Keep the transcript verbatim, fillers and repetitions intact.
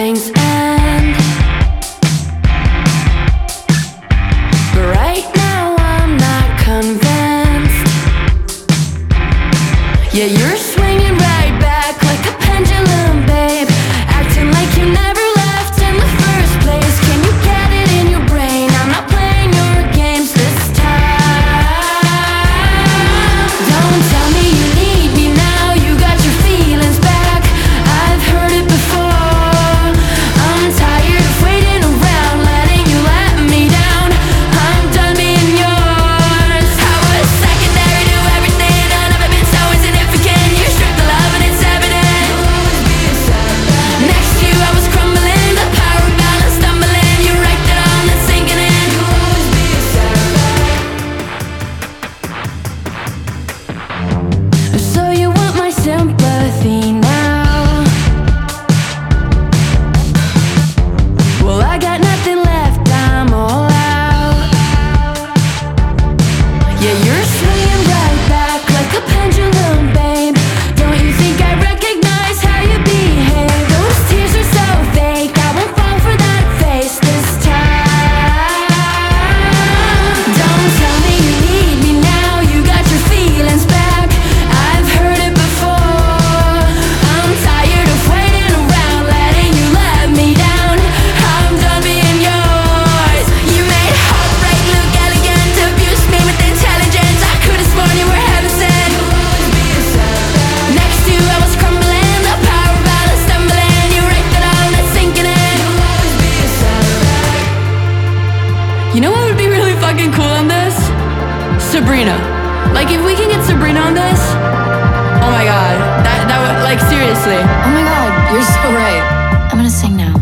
things end. But right now I'm not convinced. Yeah, you're swinging right back like a pendulum, babe, acting like you never left in the first place. Can you get it in your brain? I'm not playing your games this time. Don't tell me you need me now, you got your feelings back. I've heard it before. I'm tired of waiting around, letting you let me down. I'm done being yours. I was secondary to everything, I've never been so insignificant. You stripped the love and it's evident. Next to you I was crumbling, the power of balance stumbling. You wrecked it all and it's sinking in. So you want my sympathy now? Well, I got nothing left, I'm all out. Yeah, you're swinging right back like a pendulum, babe. Don't you think I recognize how you behave? Those tears are so fake, I won't fall for that face this time. Don't tell me you need me now, you got your feelings back. I've heard it before. I'm tired of waiting around, letting you let me down. I'm done being yours. You made heartbreak look elegant, abused me with intelligence. I could've sworn you were heaven sent. Next to you I was crumbling, the power of balance stumbling. You wrecked it all and it's sinking in. You know what would be really fucking cool on this? Sabrina. Like if we can get Sabrina on this, oh my god, that that would, like, seriously. Oh my god, you're so right. I'm gonna sing now.